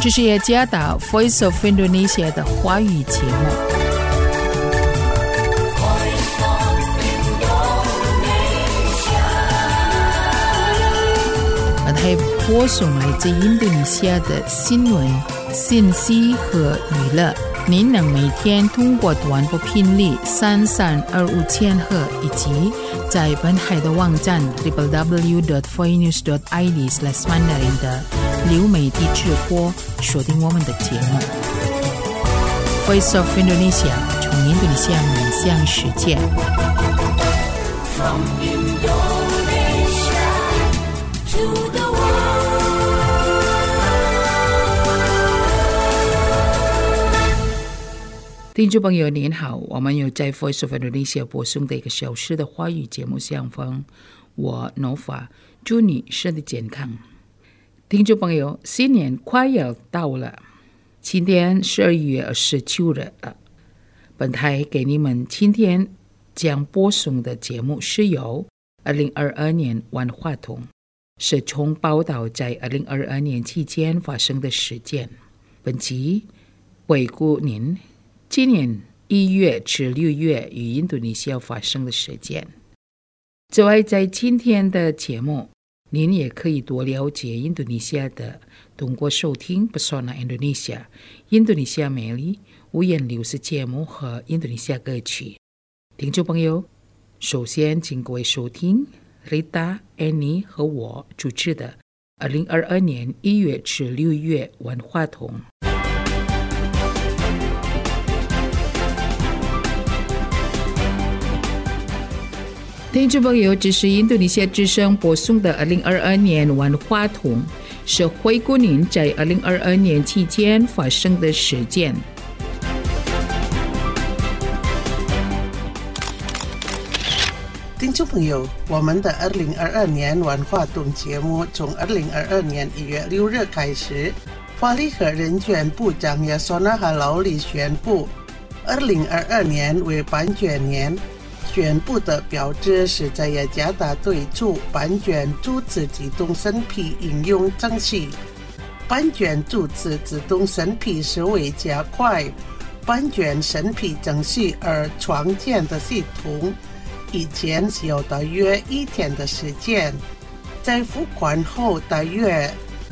这是雅加达 Voice of Indonesia 的华语节目。它播送来自印度尼西亚的新闻、信息和娱乐。您能每天通过短波频率3325千赫以及在本台的网站 www.voinews.id/mandarin 的流媒体直播收听我们的节目。Voice of Indonesia 从印度尼西亚面向世界。From Indonesia to the听众朋友您好，我们有在 Voice of Indonesia 播送的1个小时的华语节目相逢，我 Nova 祝你身体健康。听众朋友，新年快要到了，今天12月29日本台给你们今天将播送的节目是由2022年万花筒，是从报道在2022年期间发生的事件。本集回顾您今年1月至6月与印度尼西亚发生的事件。此外，在今天的节目，您也可以多了解印度尼西亚的，通过收听 Pesona Indonesia 印度尼西亚美丽五颜六色节目和印度尼西亚歌曲。听众朋友，首先请各位收听 Rita、Annie 和我主持的2022年1月至6月万花筒。听众朋友，这是印度尼西亚之声播送的2022年万花筒，是回顾您在2022年期间发生的事件。 听众朋友，我们的2022年万花筒节目从2022年1月6日开始，法律和人权部长Yasona Halauli宣布2022年为版权年。宣布的标志是在雅加达推出版权注册自动审批应用程序。版权注册自动审批是为加快版权审批程序而创建的系统，以前需要大约1天的时间，在付款后大约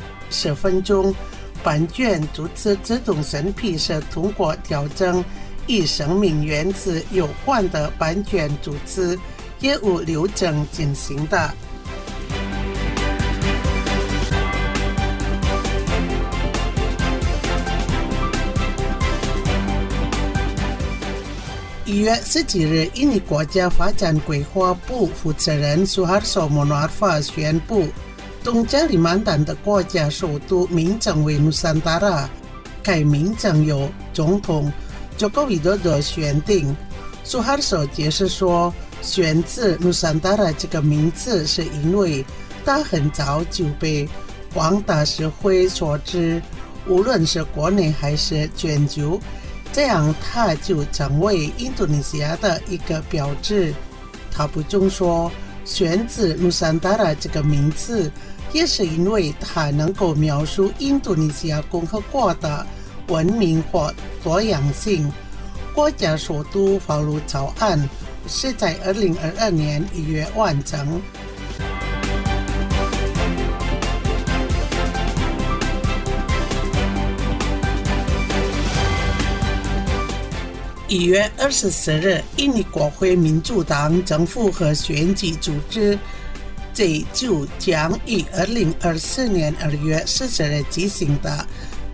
10分钟。版权注册自动审批是通过调整与生命原则有关的版权注册业务流程进行的。1月17日，印尼国家发展规划部负责人Suharto Monoarfa宣布，东加里曼丹的国家首都名称为 Nusantara， 该名称由总统Joko Widodo选定。Suharto解释说，选择 Nusantara 这个名字是因为它很早就被广大社会所知，无论是国内还是全球，这样它就成为印度尼西亚的一个标志。他补充说，选择 Nusantara 这个名字也是因为它能够描述印度尼西亚共和国的文明或多样性。国家首都法律草案是在2022年1月完成。1月24日，印尼国会民主党政府和选举组织这就将于2024年2月40日举行的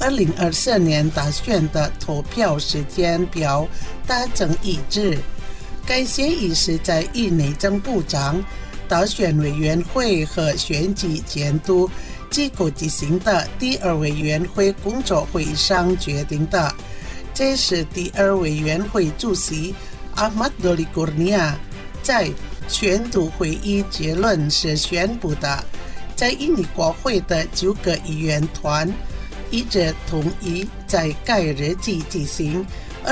2024年大选的投票时间表达成一致。该协议是在与内政部长、大选委员会和选举监督机构举行的第2委员会工作会议上决定的。这是第2委员会主席 Ahmad Doli Kurnia 在全体会议结论时宣布的。在印尼国会的9个议员团一致同意在该日期进行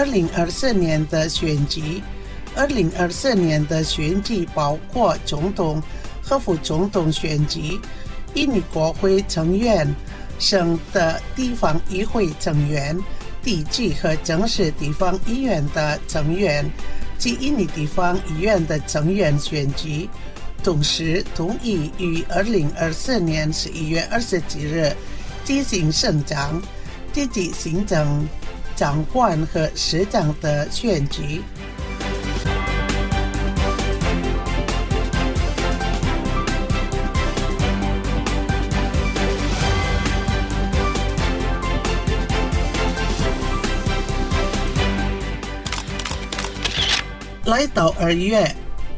2024年的选举。2024年的选举包括总统和副总统选举。印尼国会成员省的地方议会成员、地区和城市地方议院的成员及印尼地方议院的成员选举，同时同意于2024年11月27日进行省长、地级行政长官和市长的选举。来到2月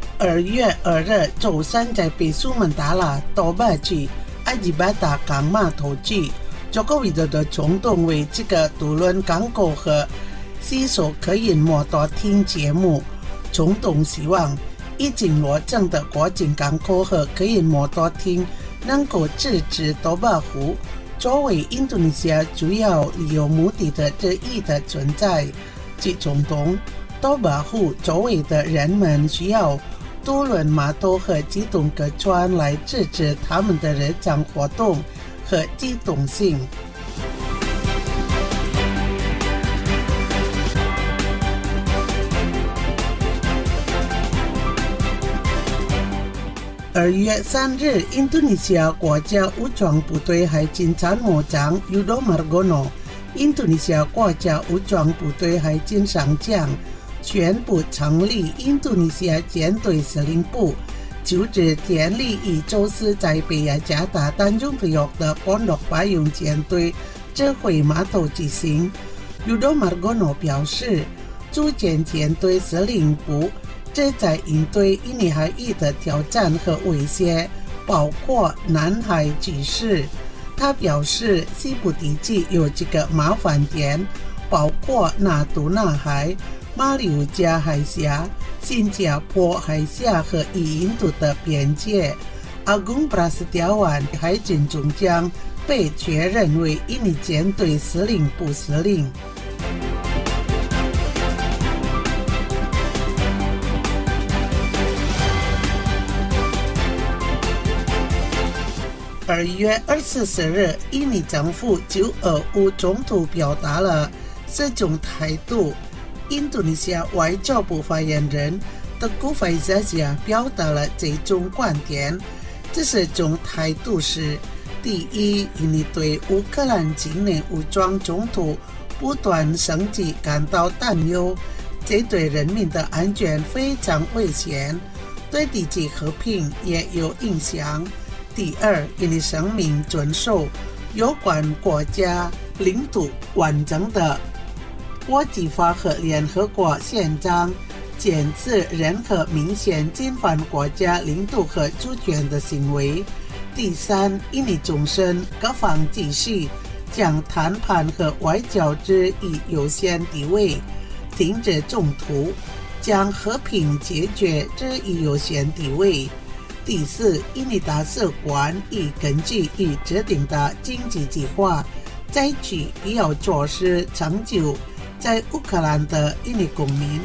2日周三，在北苏门答腊多巴区埃及巴达港码头区佐科维多的总统为这个独轮港口和西索科研摩托艇节目。总统希望已经落成的国境港口和科研摩托艇能够制止多巴湖作为印度尼西亚主要旅游目的地之一的存在。即总统多巴湖周围的人们需要渡轮码头和机动客船来支持他们的日常活动和机动性。2月3日，印度尼西亚国家武装部队海军参谋长 Yudo Margono、印度尼西亚国家武装部队海军上将宣布成立印度尼西亚舰队司令部，就职典礼于周四在北雅加达丹中特约的本洛巴用舰队指挥码头举行。Yudo Margono 表示，组建舰队司令部旨在应对印尼海域的挑战和威胁，包括南海局势。他表示，西部地区有几个麻烦点，包括纳杜纳海、马六甲海峡、新加坡海峡和与印度的边界。阿贡布拉斯调湾海军总将被确认为印尼舰队司令部司令。2月24日，印尼政府就俄乌冲突表达了4种态度。印度尼西亚外交部发言人Teuku Faizasyah 表达了这种观点。这4种态度是：第一，印尼对乌克兰境内武装冲突不断升级感到担忧，这对人民的安全非常危险，对地区和平也有影响。第二，印尼声明遵守有关国家领土完整的国际法和联合国宪章，检制任何明显侵犯国家领土和主权的行为。第三，印尼重申各方继续将谈判和外交之以优先地位，停止冲突，将和平解决之以优先地位。第四，印尼大使馆已根据已制定的经济计划，采取必要措施拯救在乌克兰的印尼公民。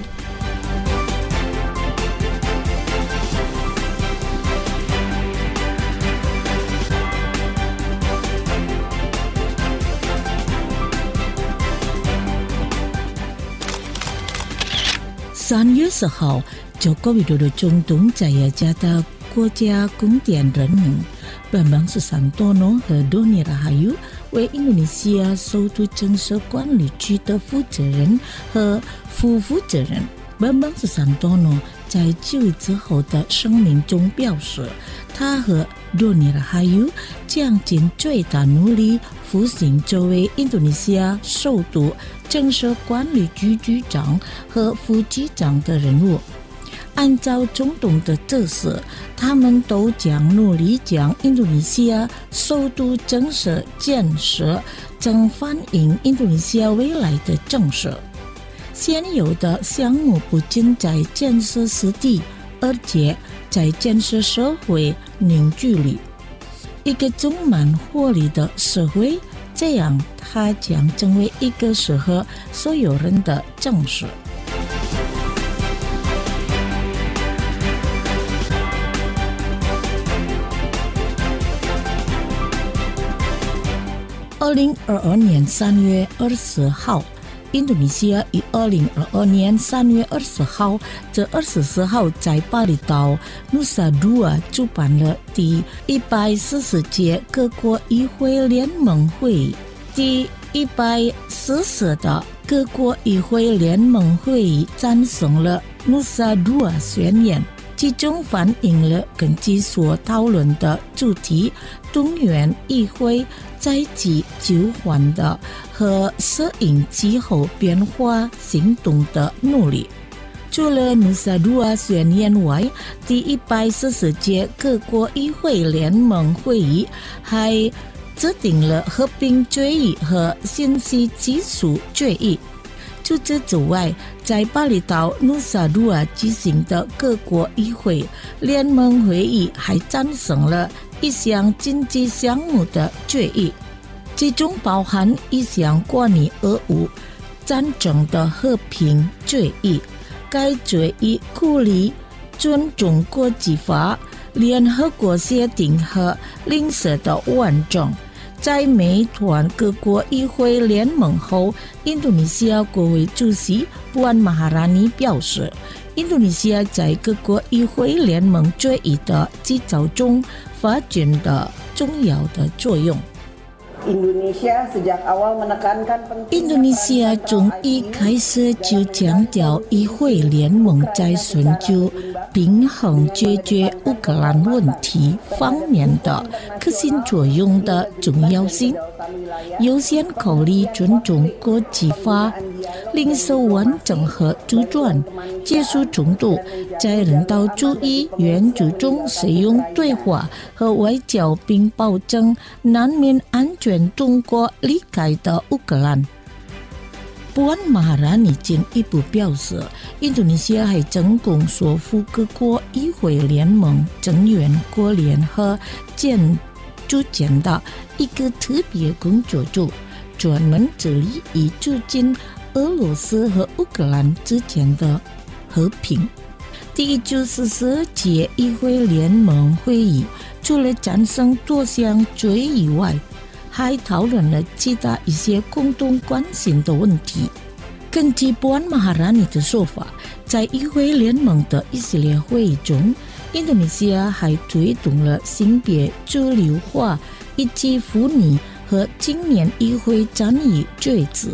3月10号，佐科维多的总统在雅加达国家宫殿任命Bambang Susantono 和 Doni Rahayu 为印度尼西亚首都建设管理局的负责人和副负责人。Bambang Susantono 在就位之后的声明中表示，他和 Doni Rahayu 将尽最大努力复兴作为印度尼西亚首都建设管理局局长和副局长的任务。按照总统的指示，他们都将努力将印度尼西亚首都建设正反映印度尼西亚未来的建设。现有的项目不仅在建设实地，而且在建设社会凝聚力，一个充满活力的社会，这样它将成为一个适合所有人的建设。 2022年3月20号，印度尼西亚于2022年3月20号至24号在巴厘岛努萨杜瓦主办了第140届各国议会联盟会议。第140的各国议会联盟会议赞成了努萨杜瓦宣言，其中反映了根据所讨论的主题，动员议会在即救援的和适应气候变化行动的努力。除了努萨杜瓦宣言外，第140届各国议会联盟会议还制定了和平决议和信息技术决议。除此之外，在巴厘岛努萨杜瓦举行的各国议会联盟会议还赞成了一项经济项目的决议，其中包含一项关于俄乌战争的和平决议。该决议鼓励尊重国际法、联合国协定和领事的完整。在美团各国议会联盟后，印度尼西亚国会主席Puan Maharani表示，印度尼西亚在各国议会联盟决议的制造中发展的重要的作用。印度尼西亚从一开始就强调议会联盟在寻求平衡解决乌克兰问题方面的核心作用的重要性，优先考虑尊重国际法、领事完整和主权、结束冲突，在人道主义援助中使用对话和外交，并保证难民安全通过离开的乌克兰。Puan Maharani进一步表示，印度尼西亚还成功说服各国议会联盟成员国联合组建的一个特别工作组，专门致力于促进俄罗斯和乌克兰之间的和平。第194届议会联盟会议除了赞成多项决议外，还讨论了其他一些共同关心的问题。根据Puan Maharani的说法，在议会联盟的一系列会议中，印度尼西亚还推动了性别主流化以及妇女和青年议会参与决策。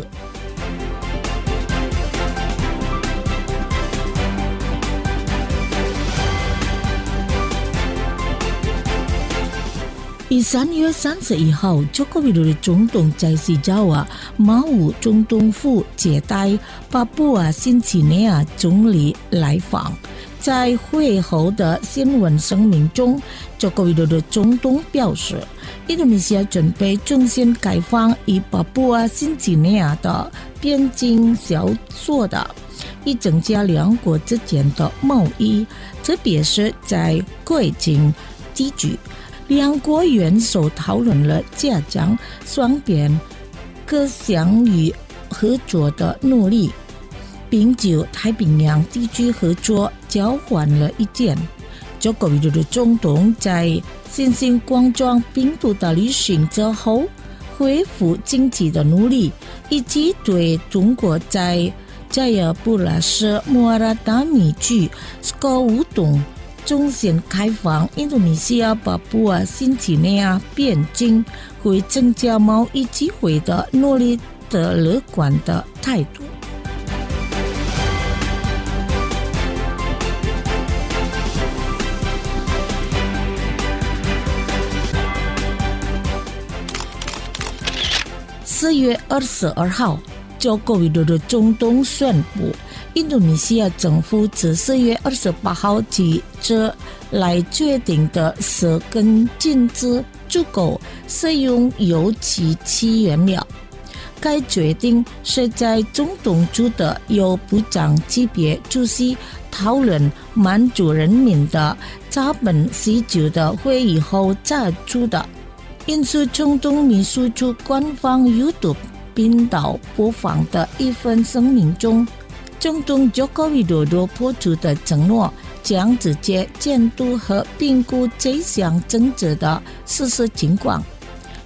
于3月31号，Joko Widodo总统在西爪哇马武总统府接待巴布亚新几内亚总理来访。在会后的新闻声明中，Joko Widodo总统表示，印度尼西亚准备重新开放与巴布亚新几内亚的边境小所的，以增加两国之间的贸易，特别是在国境地区。两国元首讨论了加强双边各项与合作的努力，并就太平洋地区合作交换了意见。Joko Widodo总统在新型冠状病毒的旅行之后恢复经济的努力，以及对中国在加亚布拉什穆阿拉达米区乌东重新开放印度尼西亚巴布亚新几内亚边境会增加贸易机会的努力的乐观的态度。4月22号，Joko Widodo总统宣布，印度尼西亚政府自4月28号起这来决定的是跟禁止出口使用油气原料。该决定是在总统府的由部长级别主席讨论满足人民的基本需求的会议后做出的。因此，总统秘书处官方 YouTube 频道播放的一份声明中，总统 Joko Widodo 播出的承诺将直接监督和评估这项政策的实施情况。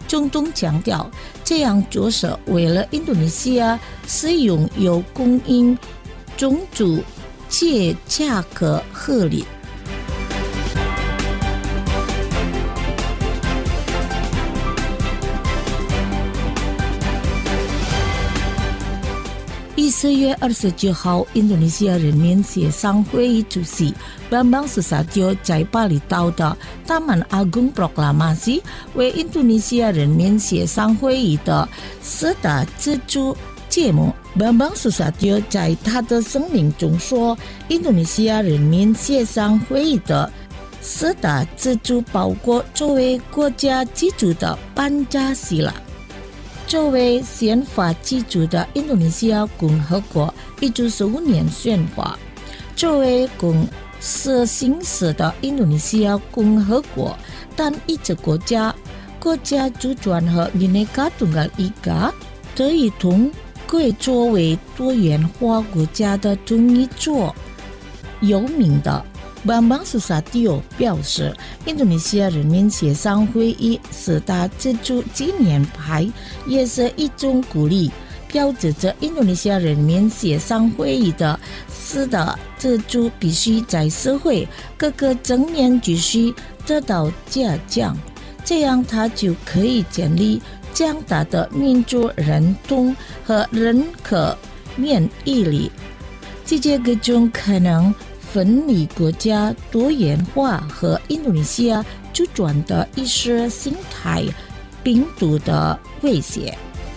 中东强调，这样做是为了印度尼西亚使用油供应充足且价格合理。4月29号，印度尼西亚人民协商会议主席 Bambang Susatyo 在巴厘岛的 Taman Agung Proklamasi 为印度尼西亚人民协商会议的4大支柱节目。Bambang Susatyo 在他的声明中说，印度尼西亚人民协商会议的4大支柱包括作为国家基础的班加西拉。作为宪法基础的印度尼西亚共和国1915年宪法，作为公司形式的印度尼西亚共和国单一制国家，国家主权和Bhinneka Tunggal Ika的一统归作为多元化国家的中一座有名的。Bambang Susatyo 表示，印度尼西亚人民协商会议4大支柱纪念牌也是一种鼓励，标志着印度尼西亚人民协商会议的4大支柱必须在社会各个层面继续得到加强，这样它就可以建立强大的民主认同和人口免疫力，这些各种可能分离国家多元化和印度尼西亚主权的意识形态病毒的威胁。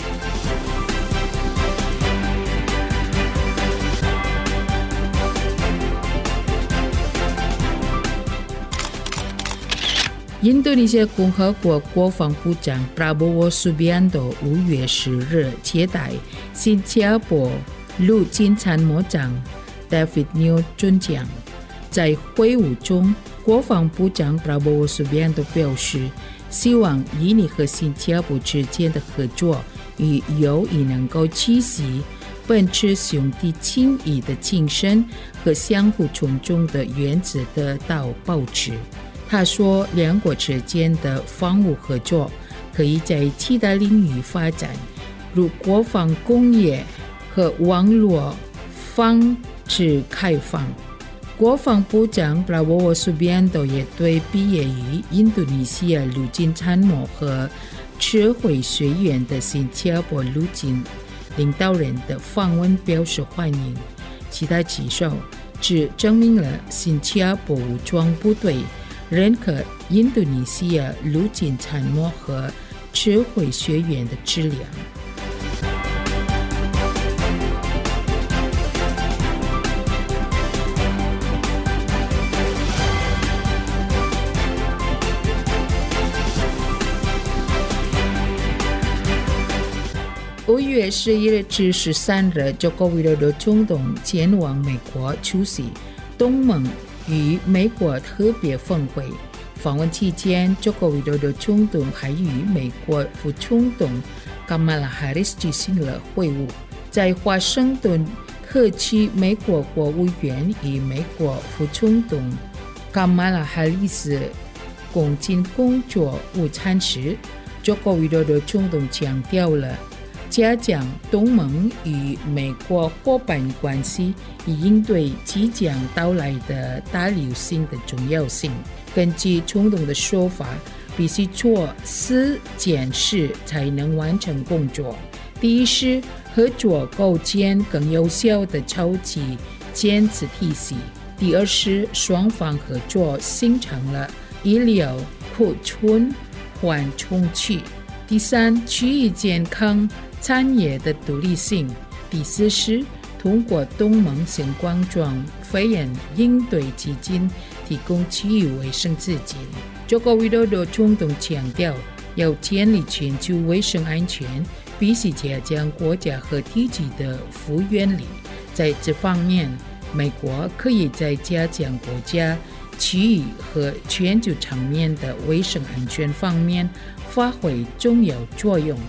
印度尼西亚共和国国防部长 Prabowo Subianto 5月10日接待新加坡陆军参谋长David Neo 准将。在会晤中，国防部长 Prabowo Subianto 表示，希望印尼和新加坡之间的合作与友谊能够继续秉持兄弟情谊的精神和相互尊重的原则得到保持。他说，两国之间的防务合作可以在其他领域发展，如国防工业和网络防止开放。国防部长 Prabowo Subianto 也对毕业于印度尼西亚陆军参谋和指挥学院的新加坡陆军领导人的访问表示欢迎。其他举手只证明了新加坡武装部队认可印度尼西亚陆军参谋和指挥学院的质量。5月11日至13日，Joko Widodo 中东前往美国出席东盟与美国特别峰会。访问期间，Joko Widodo 中东还与美国副总统 Kamala Harris 举行了会晤。在华盛顿特区，美国国务院与美国副总统 Kamala Harris 共进工作午餐时，Joko Widodo 中东强调了加强东盟与美国伙伴关系以应对即将到来的大流行的重要性。根据中东的说法，必须做4件事才能完成工作。第一是合作构建更有效的超级监测体系。第二是双方合作形成了医疗库存缓冲区。第三，区域健康产业的独立性。第4是通过东盟新冠状肺炎应对基金提供区域卫生资金。Joko Widodo 中东强调，要建立全球卫生安全，必须加强国家和地区的复原力。在这方面，美国可以在加强国家、区域和全球层面的卫生安全方面发挥重要作用。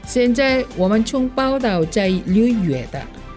现在我们从报道在6月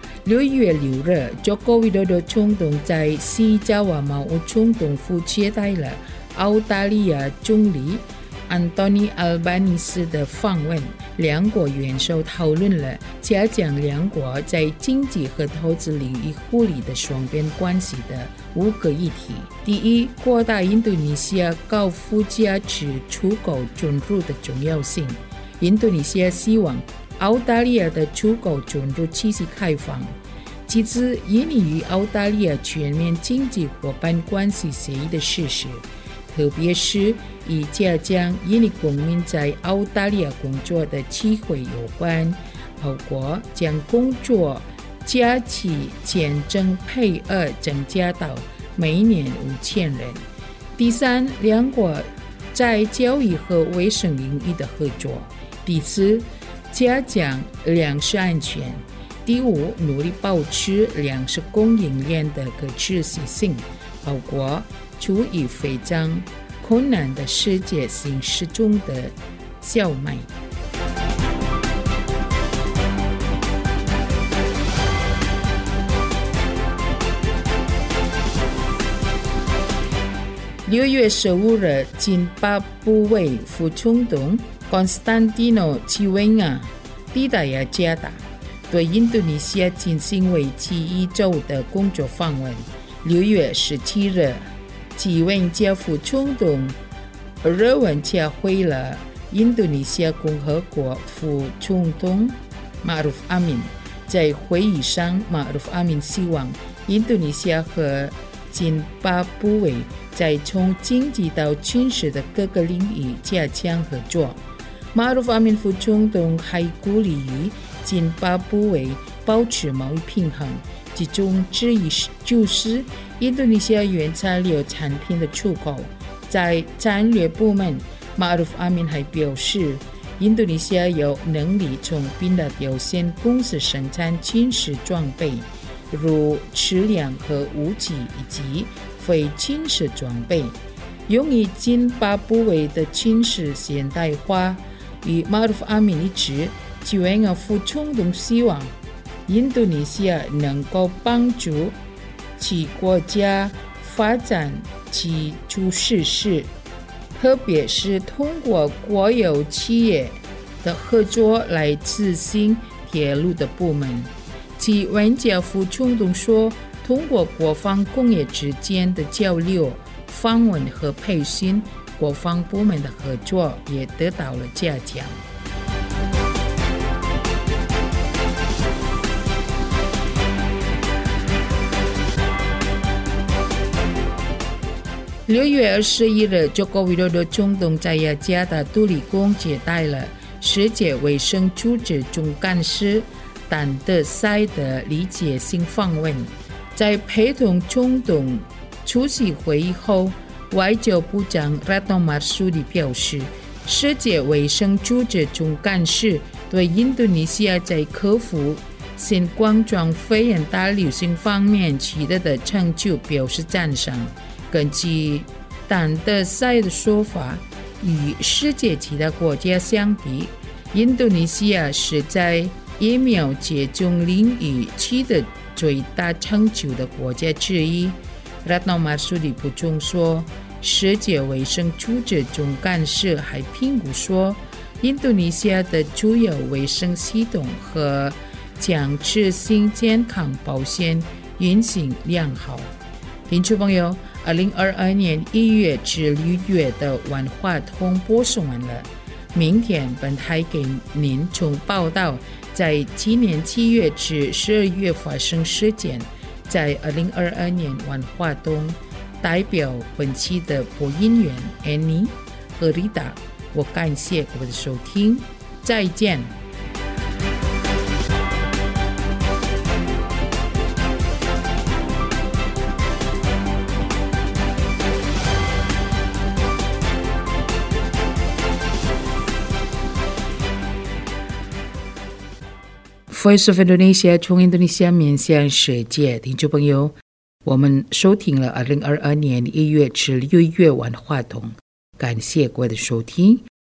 6日Joko Widodo 总统在西加瓦贸易总统府接待了澳大利亚总理Anthony Albanese 的访问，两国元首讨论了加强两国在经济和投资领域互利的双边关系的5个议题。第一，扩大印度尼西亚高附加值出口准入的重要性。印度尼西亚希望澳大利亚的出口准入继续开放。其次，印尼与澳大利亚全面经济伙伴关系协议的实施，特别是以加强印尼公民在澳大利亚工作的机会有关，包括将工作假期签证配额增加到每年5000人。第三，两国在教育和卫生领域的合作。第四，加强粮食安全。第五，努力保持粮食供应链的可持续性，包括处理非常困难的世界形势中的小麦。6月15日，津巴布韦副总统 Constantino Chiwenga 抵达雅加达，对印度尼西亚进行为期1周的工作访问。6月17日，Chiwenga副总统热吻加会了印度尼西亚共和国副总统 Ma'ruf Amin。在会议上 ，Ma'ruf Amin 希望印度尼西亚和津巴布韦在从经济到军事的各个领域加强合作。Ma'ruf Amin 副总统还鼓励津巴布韦保持贸易平衡，其中之一就是印度尼西亚原材料产品的出口。在战略部门 ，Ma'ruf Amin 还表示，印度尼西亚有能力从宾达有限公司生产军事装备，如车辆和武器以及非军事装备，用于津巴布韦的军事现代化。与 Ma'ruf Amin 一致，Chiwenga副总统希望印度尼西亚能够帮助其国家发展其主事实，特别是通过国有企业的合作来执行铁路的部门。Chiwenga副总统说，通过国防工业之间的交流、访问和培训，国防部门的合作也得到了加强。6月21日，Joko Widodo 总统在雅加达独立宫接待了世界卫生组织总干事谭德赛的礼节性访问。在陪同总统出席会议后，外交部长 Retno Marsudi 表示，世界卫生组织总干事对印度尼西亚在克服新冠状肺炎大流行方面取得的成就表示赞赏。根据谭德赛的说法，与世界其他国家相比，印度尼西亚是在疫苗接种领域取得最大成就的国家之一。Retno Marsudi 补充说，世界卫生组织总干事还评估说，印度尼西亚的主要卫生系统和强制性健康保险运行良好。听众朋友，2022年1月至6月的文化通播送完了。明天本台给您从报道在今年7月至12月发生事件。在2022年文化通代表本期的播音员 Annie 和 Rita， 我感谢各位的收听，再见。Voice of Indonesia 从印度尼西亚面向世界，听众朋友，我们收听了2022年1月至6月文化通，感谢各位的收听，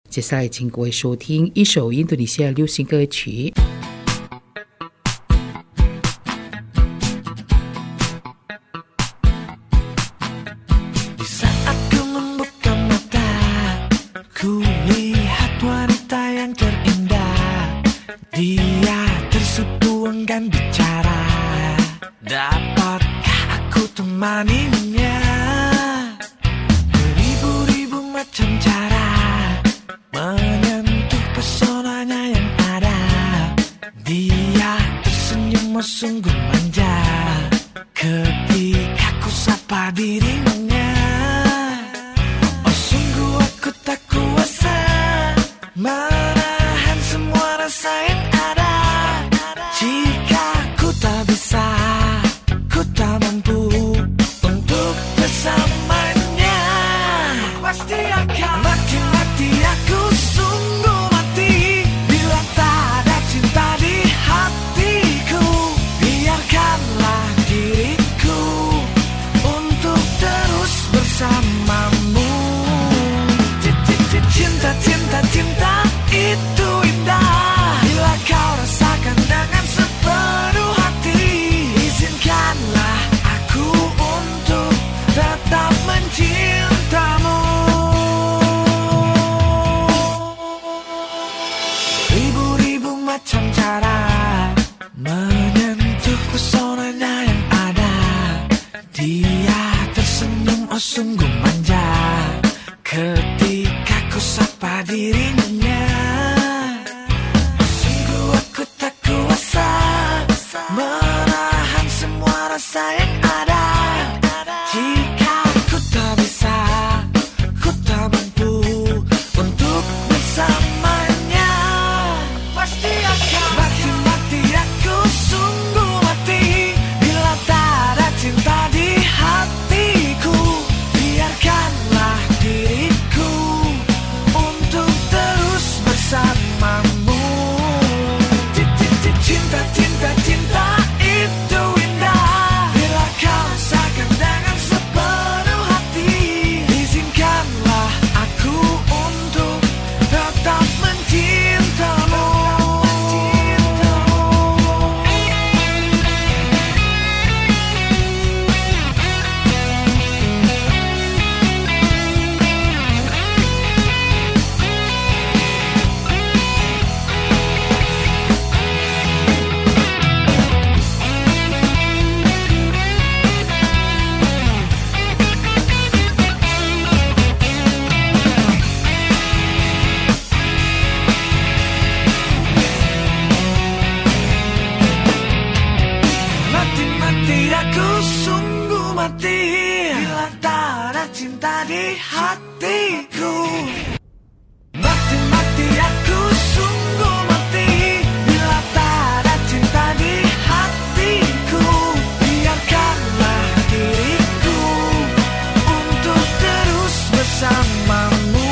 接下来请各位收听一首印度尼西亚流行歌曲。 Dia tersutuangkan bicara, dapatkah aku temaninya? Beribu-ribu macam cara menyentuh pesonanya yang ada. Dia tersenyum sungguh manja ketika ku sapa dirinya. Oh sungguh aku tak kuasa menahan semua rasa yang ada. Jika ku tak bisa, ku tak mampu untuk bersamanya, pasti akan mati-mati aku sungguh mati bila tak ada cinta di hatiku. Biarkanlah diriku untuk terus bersamamu. Cinta, cinta, cinta itu indah bila kau rasakan dengan sepenuh hati. Izinkanlah aku untuk tetap mencintamu. Ribu-ribu macam cara menyentuh pesonanya yang ada. Dia tersenyum oh sungguh manja ketika ku sapa dirinya. Sungguh aku tak kuasa menahan semua rasa yang ada. Jika ku tak bisa, ku tak mampu untuk bersamanya, pasti akan mati-mati aku sungguh mati bila tak ada cinta di hatiku. Biarkanlah diriku untuk terus bersamamu. Cinta, cinta, cinta itu indah bila kau rasakan dengan sepenuh hati. Izinkanlah aku untuk tetap mencintamu. Mati-mati aku sungguh mati bila tak ada cinta di hatiku. Mati-mati aku sungguh mati bila tak ada cinta di hatiku. Biarkanlah diriku untuk terus bersamamu.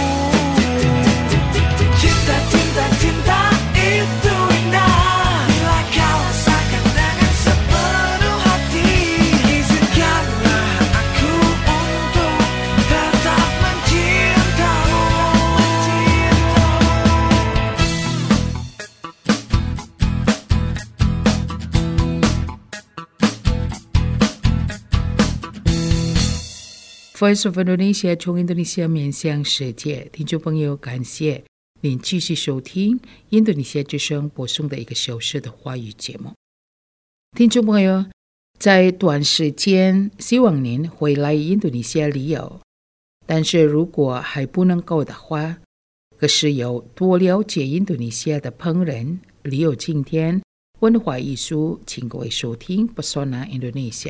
Cinta, cinta, cinta itu indah bila kau rasakan dengan sepenuh hati. Izinkanlah aku untuk tetap mencintamu. Voice of Indonesia 从印度尼西亚面向世界，听众朋友，感谢您继续收听印度尼西亚之声播送的1个小时的华语节目。听众朋友，在短时间希望您回来印度尼西亚旅游，但是如果还不能够的话，可是有多了解印度尼西亚的烹饪、旅游景点、文化艺术，请各位收听 Pesona Indonesia。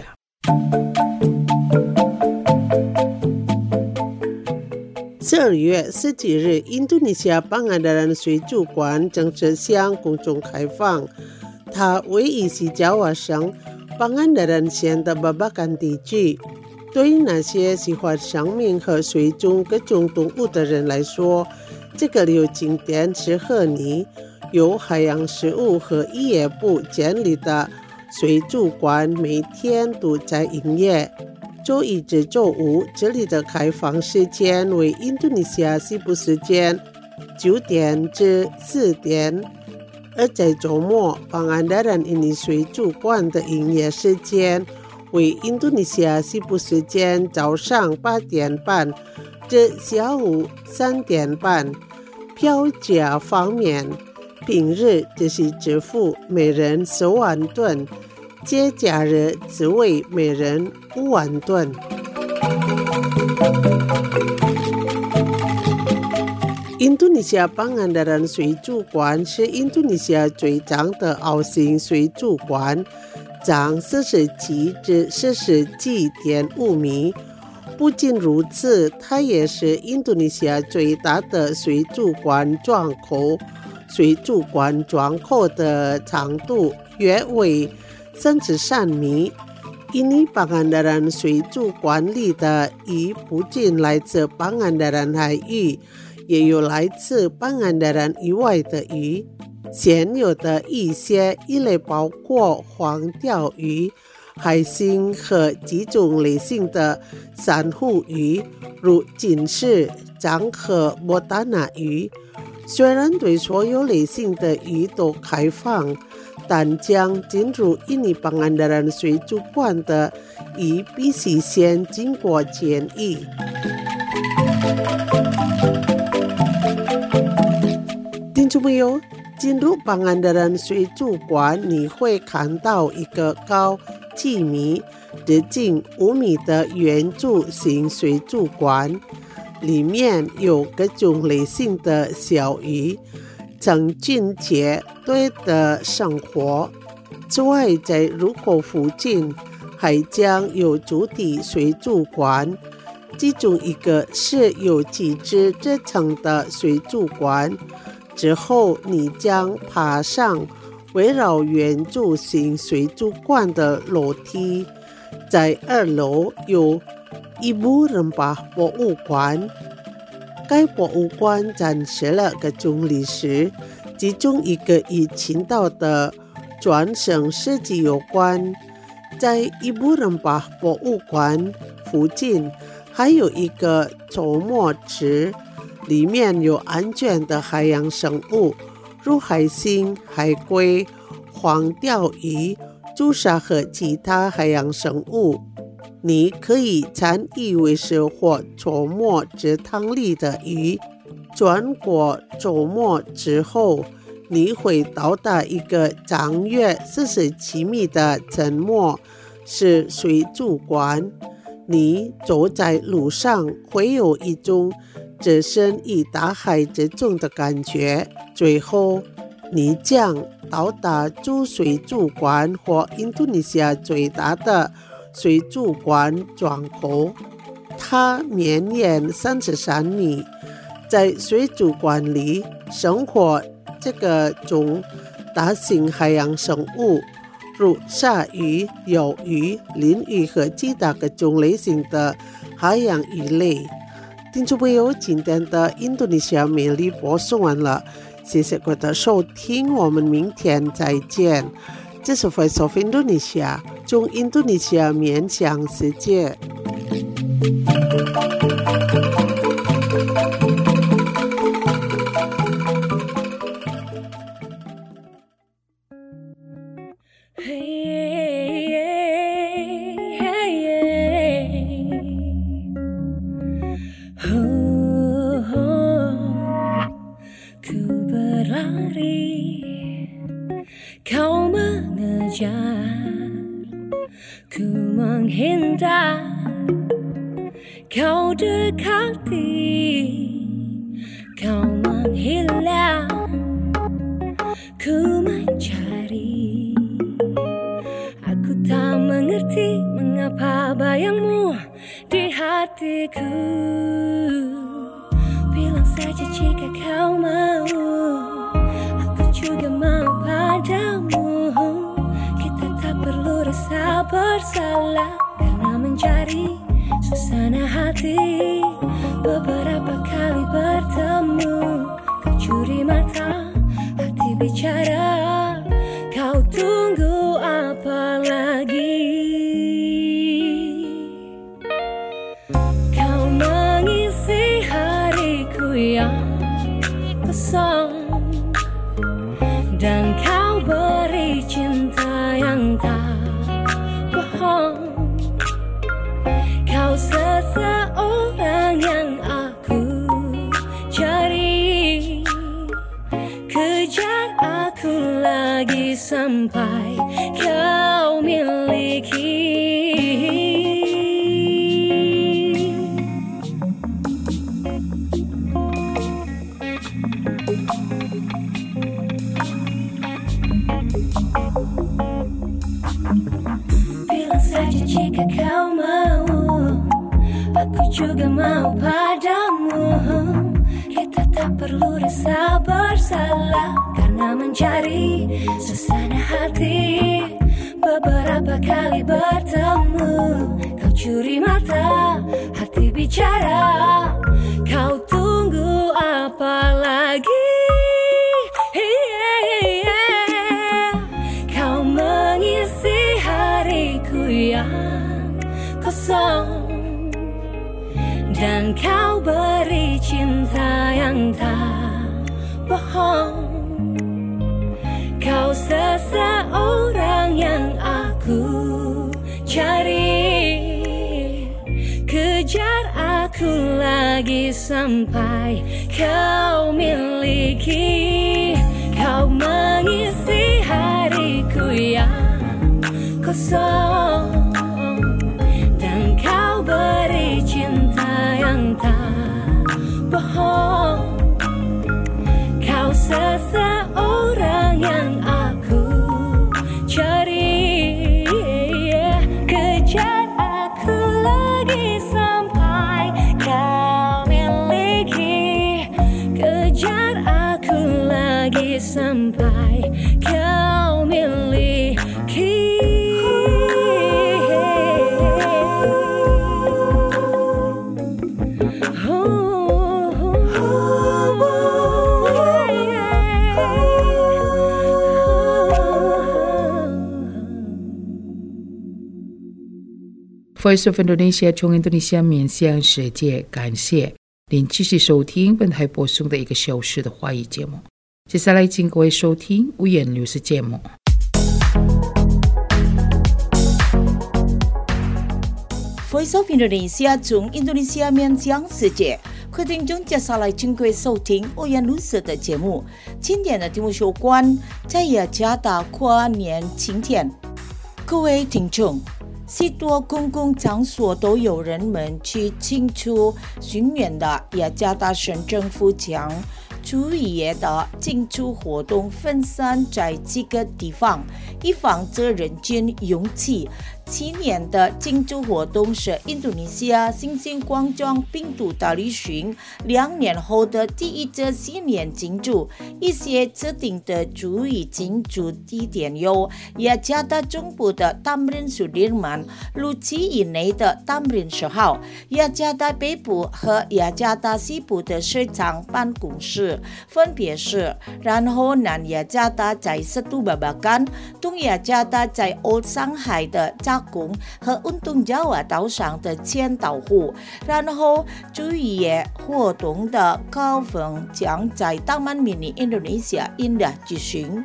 12月10几日，印度尼西亚Pangandaran水族馆正式向公众开放。它位于西爪哇省Pangandaran县的巴巴干地区。对于那些喜欢生命和水中各种动物的人来说，这个旅游景点适合你。由海洋食物和渔业部建立的水族馆每天都在营业。周一至周五，这里的开放时间为印度尼西亚西部时间 9点至4点，而在周末Pangandaran ini 水族馆的营业时间为印度尼西亚西部时间早上8点半至下午3点半。票价方面，平日只是支付每人10万盾，节假日只为每人5万盾。印度尼西亚Pangandaran水族馆是印度尼西亚最长的凹形水族馆，长47至47.5米。不仅如此，它也是印度尼西亚最大的水族馆窗口。水族馆窗口的长度约为33米。Ini Pangandaran水族馆里的鱼不仅来自Pangandaran海域，也有来自Pangandaran以外的鱼。现有的一些鱼类包括黄钓鱼、海星和几种类型的珊瑚鱼，如金饰、章和莫达纳鱼。虽然对所有类型的鱼都开放，但将进入印尼Pangandaran水族馆的鱼必须先经过检疫。听众朋友，进入Pangandaran水族馆，你会看到一个高7米、直径5米的圆柱形水族馆，里面有各种类型的小鱼，成群结队的生活。此外，在入口附近还将有主题水族馆，其中一个是有机质制成的水族馆。之后你将爬上围绕圆柱形水族馆的楼梯，在2楼有Ibu Rempah博物馆。该博物馆展示了各种历史，其中一个与青岛的转生事迹有关。在Ibu Rempah博物馆附近还有一个筹末池，里面有安全的海洋生物，如海星、海龟、黄钓鱼、朱砂和其他海洋生物。你可以参与喂食或筹末池塘里的鱼。转过周末之后，你会到达一个长约47米的沉没式水族馆。你走在路上会有一种置身于大海之中的感觉。最后，你将到达主水族馆或印度尼西亚最大的水族馆窗口，它绵延33米。在水族馆里生活这个种大型海洋生物，如鲨鱼、鱿鱼、鳞鱼和其他各种类型的海洋鱼类。听众朋友，今天的印度尼西亚美丽播送完了，谢谢各位的收听，我们明天再见。这是 Voice of Indonesia， 从印度尼西亚面向世界。 Kau mengejar, ku menghindar, kau dekati, kau menghilang, ku mencari. Aku tak mengerti mengapa bayangmu di hatiku. Bilang saja jika kau mau, aku juga mau padamu. Kita tak perlu rasa bersalah karena mencari suasana hati. Beberapa kali bertemu, kau curi mata, hati bicara. Kau tunggu apa lagi? Kau mengisi hariku yang kosong dan kau beri cinta yang tak bohong. Kau seseorang yang aku cari, kejar aku lagi sampai kau miliki. Bilang saja jika kau mau, aku juga mau padamu. Kita tak perlu rasa bersalah karena mencari suasana hati. Beberapa kali bertemu, kau curi mata, hati bicara. Kau tunggu apa lagi? Kau mengisi hariku yang kosong dan kau beri cinta yang tak bohong. Kau seseorang yang aku cari, kejar aku lagi sampai kau miliki. Kau mengisi hariku yang kosong dan kau beri cinta yang tak bohong. Kau seseorang yang aku cari, kejar aku lagi sampai kau miliki. Kejar aku lagi sampai kau miliki. Voice of Indonesia 从印度尼西亚面向世界，感谢您继续收听本台播送的1个小时的华语节目。接下来请各位收听五言六事节目。 Voice of Indonesia 从印度尼西亚面向世界，各位听众接下来请各位收听五言六事的节目。今天的题目有关在雅加达跨年庆典。各位听众，许多公共场所都有人们去庆祝新年的雅加达省政府将主业的庆祝活动分散在几个地方，以防止人群拥挤。今年的庆祝活动是印度尼西亚新型冠状病毒大流行2年后的第一次新年庆祝。一些指定的主要庆祝地点有雅加达中部的 Tamrin Sudirman、路基以内的 Tamrin 10号、雅加达北部和雅加达西部的市场办公室，分别是然后南雅加达在Setu Babakan、东雅加达在 Old Shanghai 的加工和Untung Jawa 岛上的千岛湖。然后主业活动的高峰将在Taman Mini Indonesia Indah举行。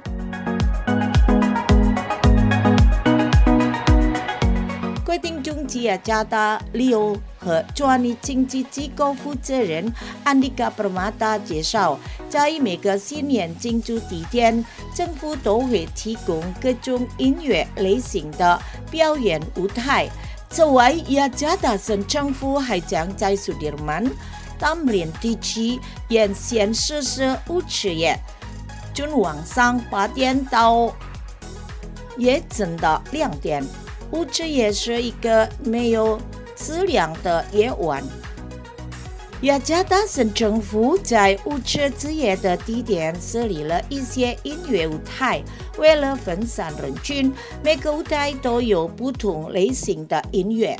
各位听众，雅加达旅游和专业经济机构负责人Andika Permata 介绍，在每个新年庆祝地点，政府都会提供各种音乐类型的表演舞台。此外，雅加达省政府还将在Sudirman、Tamrin 地区沿线实施舞池夜，从晚上8点到夜间的2点。舞池夜是一个没有质量的夜晚。雅加达省政府在舞池之夜的地点设立了一些音乐舞台，为了分散人群，每个舞台都有不同类型的音乐。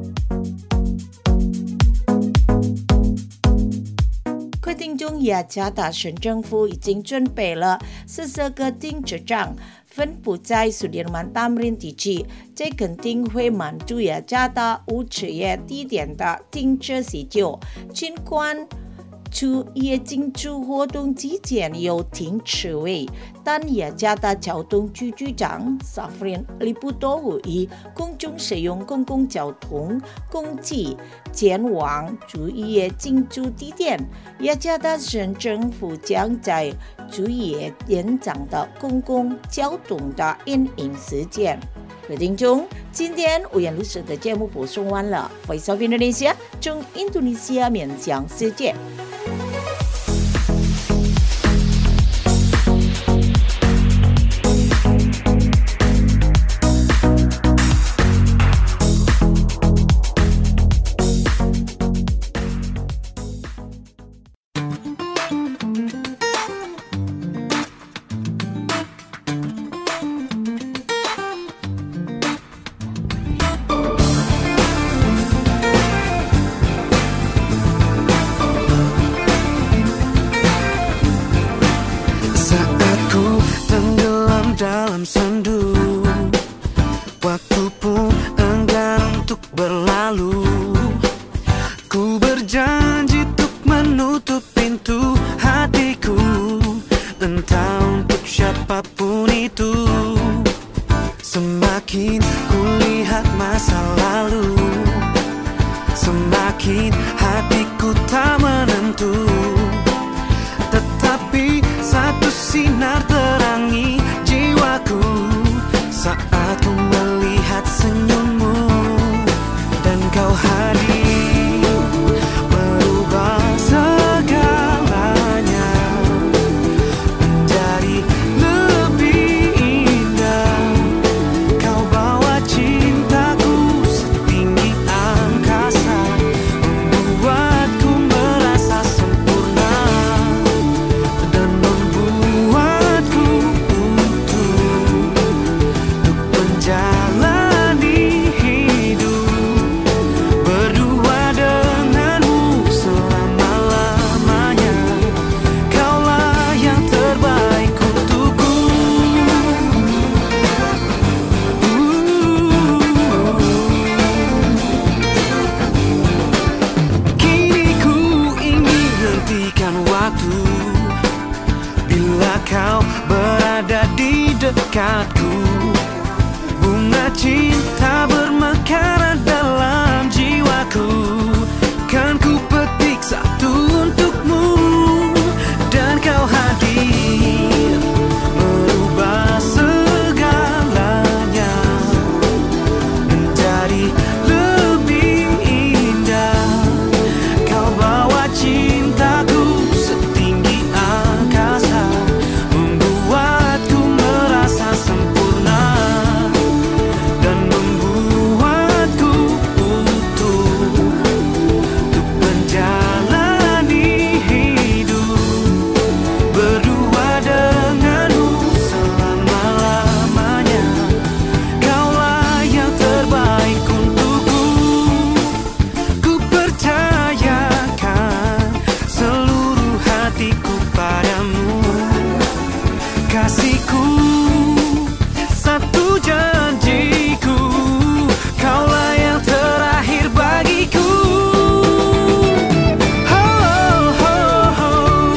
各位听众，雅加达省政府已经准备了40个停车场，分布在Sudirman、Tamrin 地区，这肯定会满足雅加达舞池夜地点的停车需求。尽管除夜进驻活动期间有停车位，但雅加达交通局局长 Safrin Liputo 呼吁公众使用公共交通工具前往主要进驻地点。雅加达省政府将在主要延长的公共交通的营运时间。各位听众，今天五颜六色的节目播送完了。Voice of Indonesia 从印度尼西亚面向世界。 Dalam sendu, waktu pun enggan untuk berlalu. Ku berjanji untuk menutup pintu hatiku, entah untuk siapapun itu. Semakin ku lihat masa lalu, semakin hatiku tak menentu. Tetapi satu sinar terangi jiwaku saat ku melihat senyummu dan kau hadir merubah segalanya menjadi lebih indah. Kau bawa cintaku setinggi angkasa, membuatku merasa sempurna dan membuatku jalani hidup berdua denganmu selama-lamanya. Kaulah yang terbaik untukku. Kini ku ingin hentikan waktu bila kau berada di dekatku. Bunga cinta bermekaran dalam jiwaku, kan ku petik satu untukmu dan kau hadir merubah segalanya menjadi lebih indah. Kau bawa cintaku setinggi angkasa, membuatku merasa sempurna dan membuatku utuh untuk menjalani hidup berdua denganmu selama-lamanya. Kaulah yang terbaik untukku. Ku percayakan seluruh hatiku padamu, kasihku. Satu janjiku, kaulah yang terakhir bagiku. Oh, oh, oh.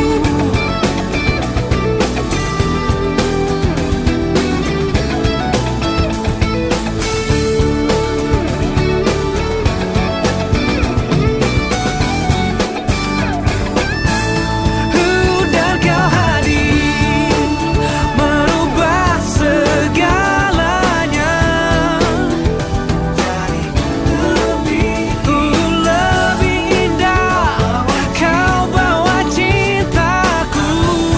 Dan kau hadir merubah segalanya jadi lebih indah. Kau bawa cintaku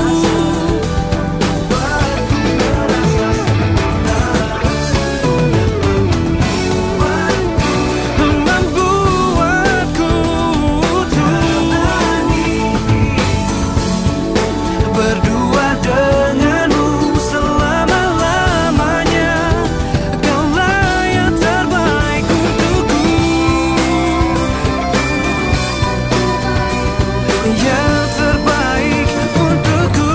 membuatku berdua denganmu selama-lamanya. Kaulah yang terbaik untukku, yang terbaik untukku.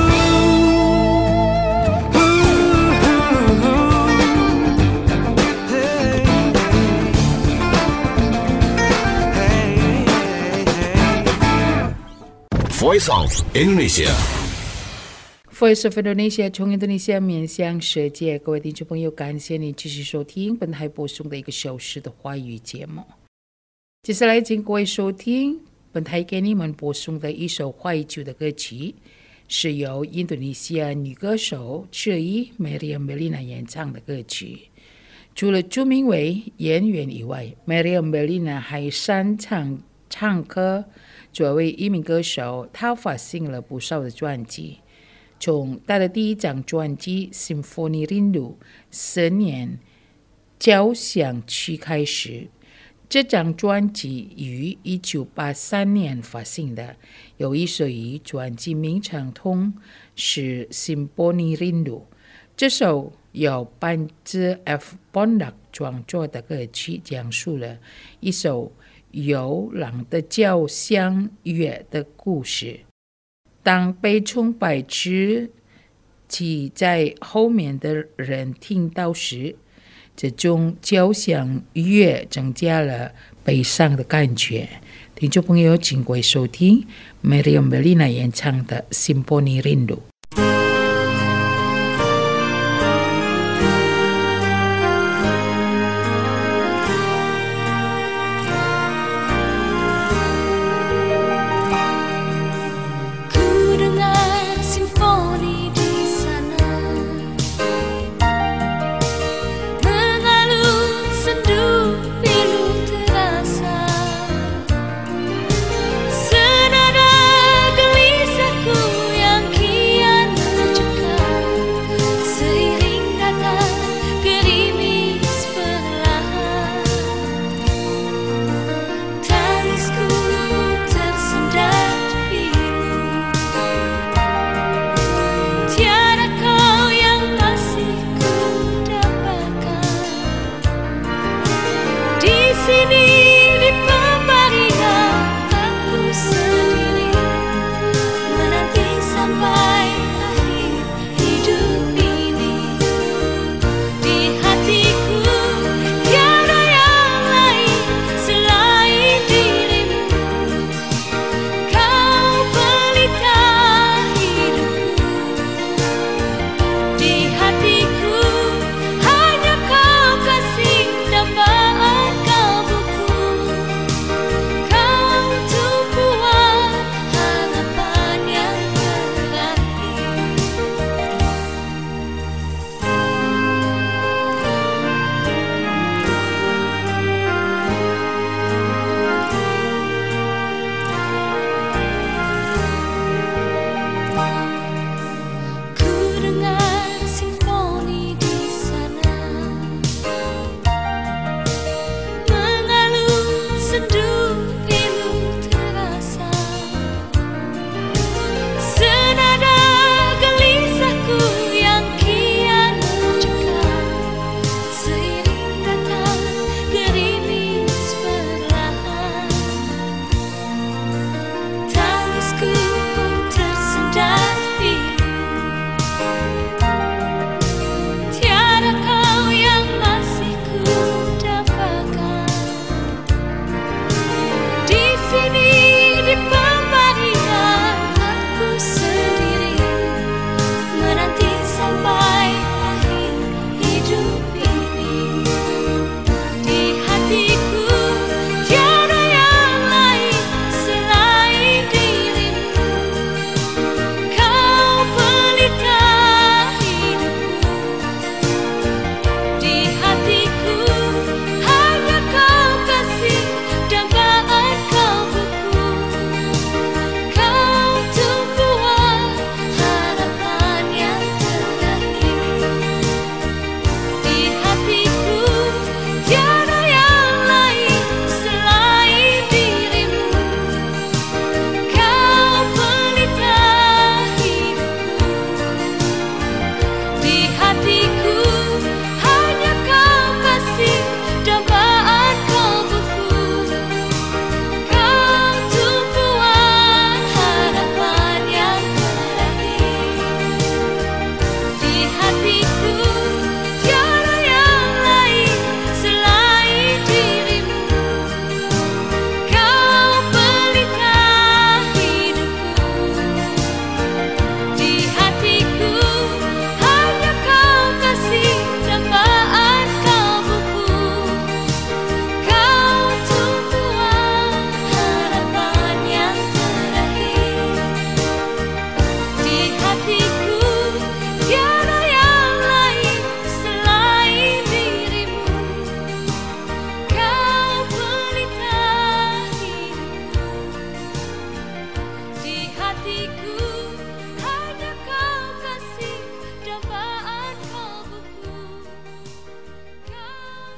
Hey, hey, hey, hey. Voice of Indonesia。 Voice of Indonesia 从 Indonesia 面向世界，各位听众朋友，感谢你继续收听本台播送的1个小时的华语节目。接下来请各位收听本台给你们播送的一首怀旧的歌曲，是由印度尼西亚女歌手之一 Meriam Bellina 演唱的歌曲。除了著名为演员以外， Meriam Bellina 还擅长唱歌。作为一名歌手，她发行了不少的专辑。从她的第一张专辑《Simfoni Rindu》10年交响曲开始，这张专辑于1983年发行的，有一首以专辑名称同是《Simfoni Rindu》。这首由班兹 F. Bondak 创作的歌曲，讲述了一首游廊的交响乐的故事。当被崇拜之其在后面的人听到时，这种交响乐增加了悲伤的感觉。听众朋友，请各位收听 Meriam Bellina 演唱的 Simfoni Rindu。 Senada gelisahku yang kian hatiku, hanya kau kasih dambaan kalbuku, kau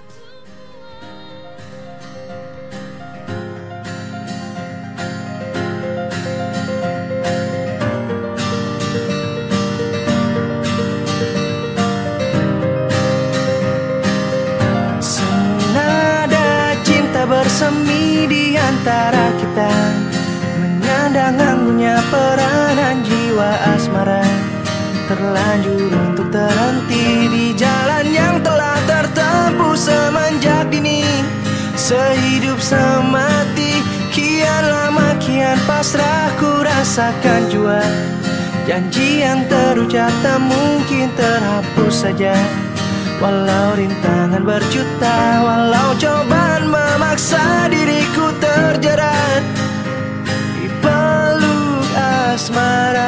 senada cinta bersemi di antara kita, menyandang anggunnya peranan jiwa asmara, terlanjur untuk terhenti di jalan yang telah tertempuh semenjak dini. Sehidup semati, kian lama kian pasrah ku rasakan jua. Janji yang terucap tak mungkin terhapus saja, walau rintangan berjuta, walau cobaan memaksa diriku terjerat di peluk asmara.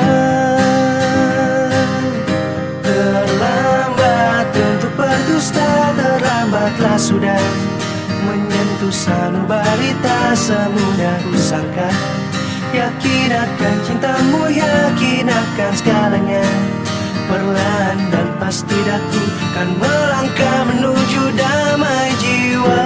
Terlambat untuk berdusta, terlambatlah sudah menyentuh sanubari, tak semudah kusangka. Yakin akan cintamu, yakin akan segalanya. Perlahan dan pasti daku kan melangkah menuju damai jiwa.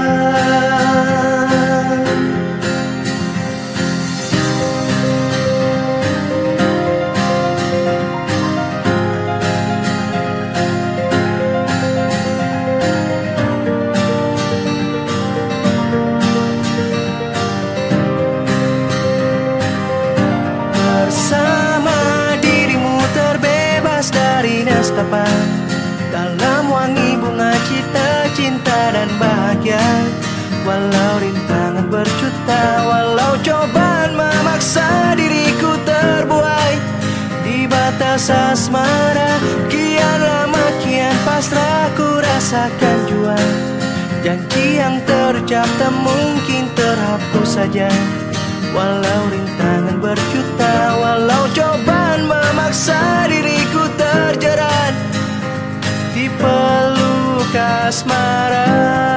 Bersama dirimu terbebas dari nestapa, dalam wangi bunga cita, cinta dan bahagia. Walau rintangan berjuta, walau cobaan memaksa diriku terbuai di batas asmara, kian lama kian pasrah ku rasakan jua. Janji yang terucap tak mungkin terhapus saja, walau rintangan berjuta, walau cobaan memaksa diriku terjerat di peluk asmara.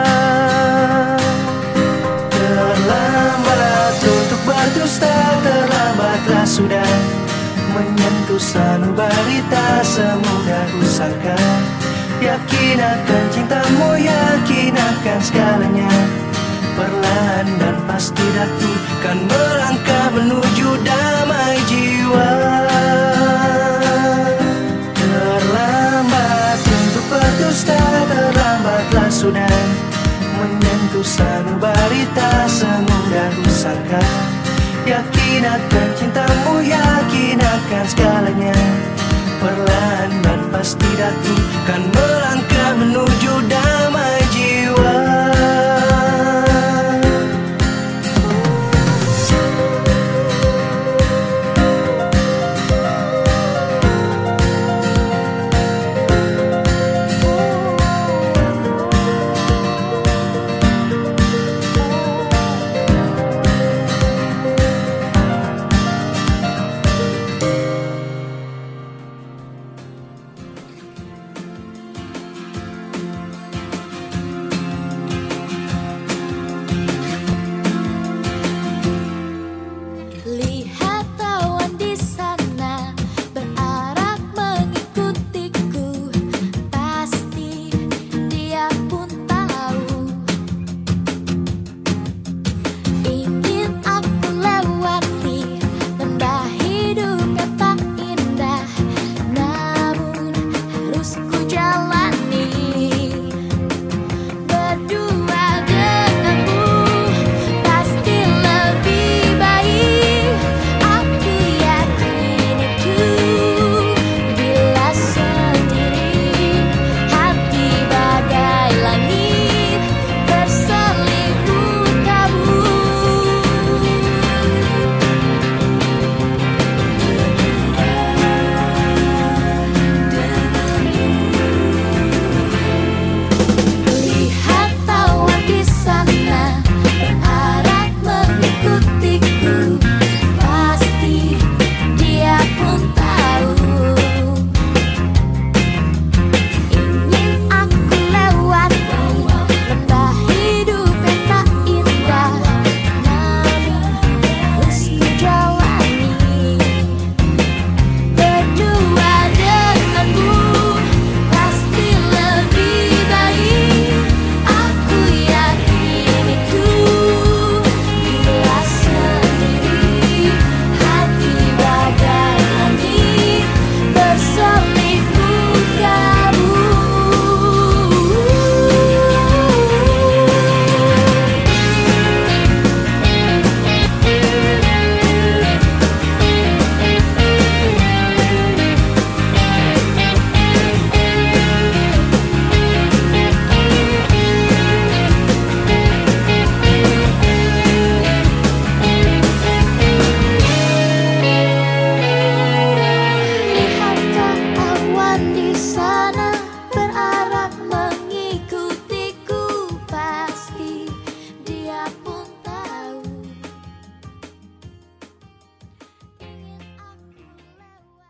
Terlambat untuk berdusta, terlambatlah sudah menyentuh sanubari, tak semudah kusangka. Yakin akan cintamu, yakin akan segalanya. Perlahan dan pasti daku kan melangkah menuju damai jiwa. Terlambat untuk berdusta, terlambatlah sudah menyentuh sanubari, tak semudah kusangka. Yakin akan cintamu, yakin akan segalanya. Perlahan dan pasti daku kan melangkah menuju damai jiwa.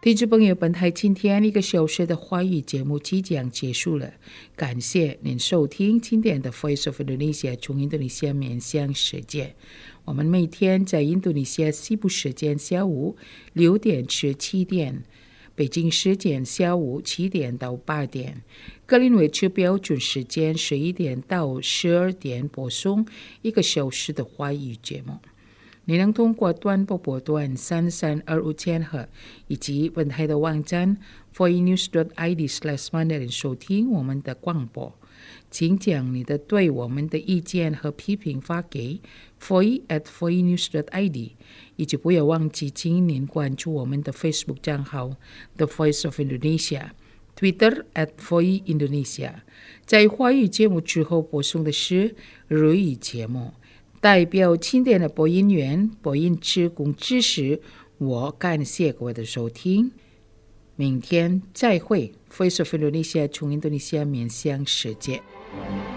听众朋友，本台今天1个小时的华语节目即将结束了，感谢您收听今天的 Voice of Indonesia 从印度尼西亚面向世界。我们每天在印度尼西亚西部时间下午6点至7点，北京时间下午7点到8点，格林威治标准时间11点到12点播送1个小时的华语节目。你能通过短波波段3325千赫以及本台的网站 voinews.id/mandarin 收听我们的广播。请将你的对我们的意见和批评发给 foi@voinews.id， 以及不要忘记请您关注我们的 Facebook 账号 The Voice of Indonesia， Twitter @voindonesia。 在华语节目之后播送的是日语节目。代表今天的播音员、播音职工支持，我感谢各位的收听。明天再会 ，Voice of Indonesia 从印度尼西亚面向世界。